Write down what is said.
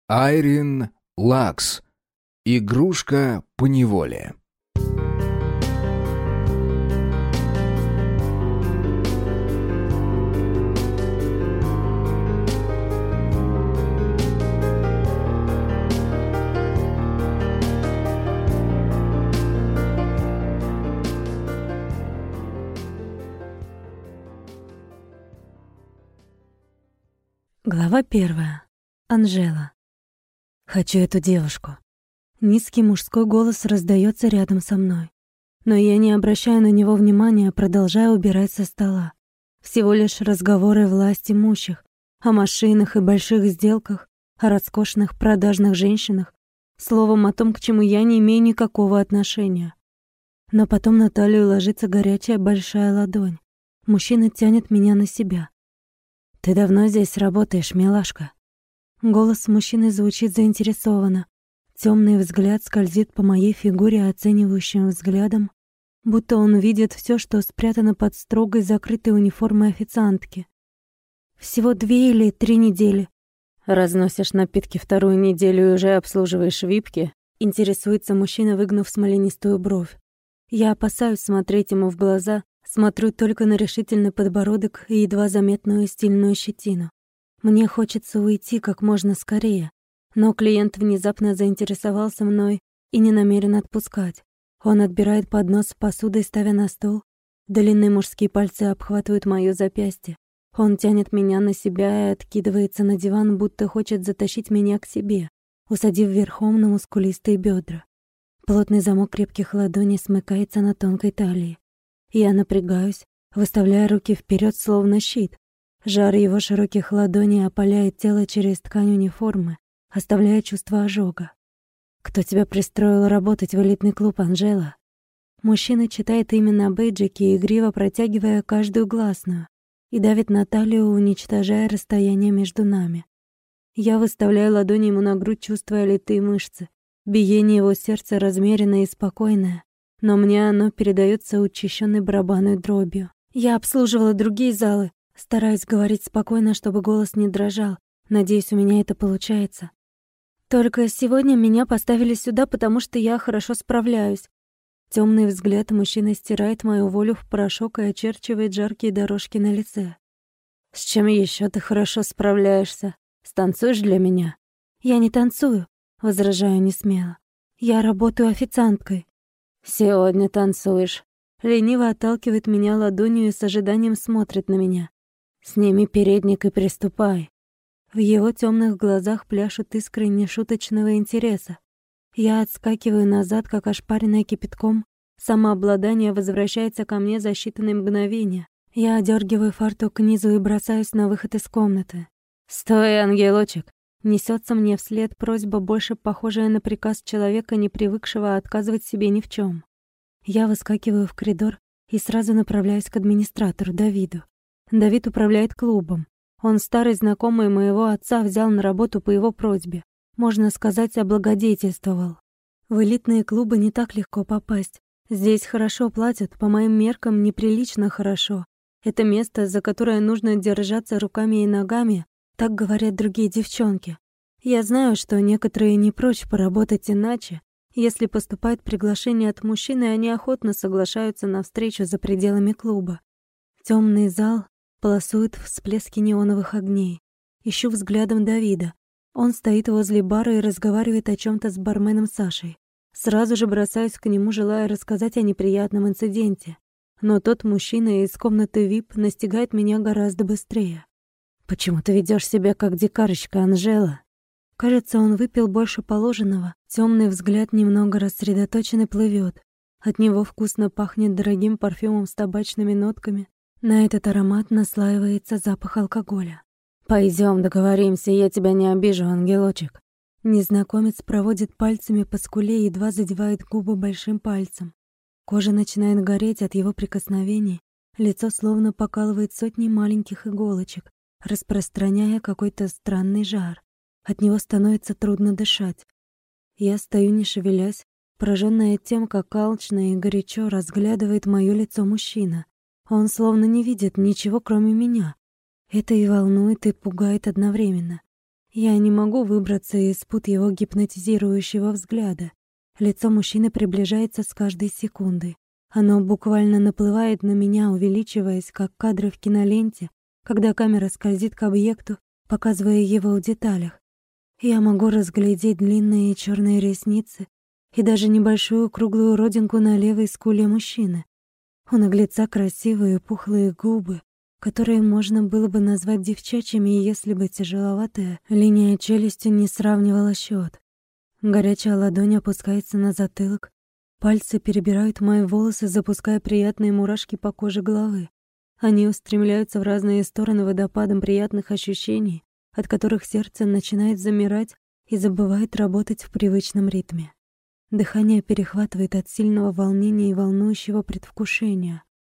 Айрин Лакс. Игрушка поневоле. Глава 1. Анжела. Хочу эту девушку. Низкий мужской голос раздаётся рядом со мной. Но я не обращаю на него внимания, продолжая убирать со стола. Всего лишь разговоры власть имущих, о машинах и больших сделках, о роскошных продажных женщинах, словом, о том, к чему я не имею никакого отношения. Но потом на талию ложится горячая большая ладонь. Мужчина тянет меня на себя. «Ты давно здесь работаешь, милашка?» Голос мужчины звучит заинтересованно. Тёмный взгляд скользит по моей фигуре оценивающим взглядом, будто он видит всё, что спрятано под строгой закрытой униформой официантки. «Всего 2 или 3 недели». «Разносишь напитки 2-ю неделю и уже обслуживаешь випки?» Интересуется мужчина, выгнув смоленистую бровь. Я опасаюсь смотреть ему в глаза, смотрю только на решительный подбородок и едва заметную стильную щетину. Мне хочется уйти как можно скорее, но клиент внезапно заинтересовался мной и не намерен отпускать. Он отбирает поднос с посудой, ставя на стол. Длинные мужские пальцы обхватывают моё запястье. Он тянет меня на себя и откидывается на диван, будто хочет затащить меня к себе, усадив верхом на мускулистые бедра. Плотный замок крепких ладоней смыкается на тонкой талии. Я напрягаюсь, выставляя руки вперед, словно щит. Жар его широких ладоней опаляет тело через ткань униформы, оставляя чувство ожога. «Кто тебя пристроил работать в элитный клуб, Анжела?» Мужчина читает имя на бейджике, игриво протягивая каждую гласную, и давит на талию, уничтожая расстояние между нами. Я выставляю ладони ему на грудь, чувствуя литые мышцы. Биение его сердца размеренное и спокойное, но мне оно передаётся учащённой барабанной дробью. Я обслуживала другие залы, стараюсь говорить спокойно, чтобы голос не дрожал. Надеюсь, у меня это получается. Только сегодня меня поставили сюда, потому что я хорошо справляюсь. Тёмный взгляд мужчины стирает мою волю в порошок и очерчивает жаркие дорожки на лице. «С чем ещё ты хорошо справляешься? Станцуешь для меня?» «Я не танцую», — возражаю несмело. «Я работаю официанткой». «Сегодня танцуешь». Лениво отталкивает меня ладонью и с ожиданием смотрит на меня. «Сними передник и приступай». В его тёмных глазах пляшут искры нешуточного интереса. Я отскакиваю назад, как ошпаренная кипятком. Самообладание возвращается ко мне за считанные мгновения. Я одёргиваю фартук к низу и бросаюсь на выход из комнаты. «Стой, ангелочек!» Несётся мне вслед просьба, больше похожая на приказ человека, не привыкшего отказывать себе ни в чём. Я выскакиваю в коридор и сразу направляюсь к администратору Давиду. Давид управляет клубом. Он старый знакомый моего отца, взял на работу по его просьбе. Можно сказать, облагодетельствовал. В элитные клубы не так легко попасть. Здесь хорошо платят, по моим меркам неприлично хорошо. Это место, за которое нужно держаться руками и ногами, так говорят другие девчонки. Я знаю, что некоторые не прочь поработать иначе. Если поступает приглашение от мужчины, они охотно соглашаются на встречу за пределами клуба. Тёмный зал полосует всплески неоновых огней. Ищу взглядом Давида. Он стоит возле бара и разговаривает о чём-то с барменом Сашей. Сразу же бросаюсь к нему, желая рассказать о неприятном инциденте. Но тот мужчина из комнаты VIP настигает меня гораздо быстрее. «Почему ты ведёшь себя как дикарочка, Анжела?» Кажется, он выпил больше положенного. Тёмный взгляд немного рассредоточен и плывёт. От него вкусно пахнет дорогим парфюмом с табачными нотками. На этот аромат наслаивается запах алкоголя. «Пойдём, договоримся, я тебя не обижу, ангелочек». Незнакомец проводит пальцами по скуле и едва задевает губы большим пальцем. Кожа начинает гореть от его прикосновений. Лицо словно покалывает сотни маленьких иголочек, распространяя какой-то странный жар. От него становится трудно дышать. Я стою, не шевелясь, поражённая тем, как алчно и горячо разглядывает моё лицо мужчина. Он словно не видит ничего, кроме меня. Это и волнует, и пугает одновременно. Я не могу выбраться из пут его гипнотизирующего взгляда. Лицо мужчины приближается с каждой секундой. Оно буквально наплывает на меня, увеличиваясь, как кадры в киноленте, когда камера скользит к объекту, показывая его в деталях. Я могу разглядеть длинные черные ресницы и даже небольшую круглую родинку на левой скуле мужчины. У наглеца красивые пухлые губы, которые можно было бы назвать девчачьими, если бы тяжеловатая линия челюсти не сравнивала счет. Горячая ладонь опускается на затылок, пальцы перебирают мои волосы, запуская приятные мурашки по коже головы. Они устремляются в разные стороны водопадом приятных ощущений, от которых сердце начинает замирать и забывает работать в привычном ритме. Дыхание перехватывает от сильного волнения и волнующего предвкушения.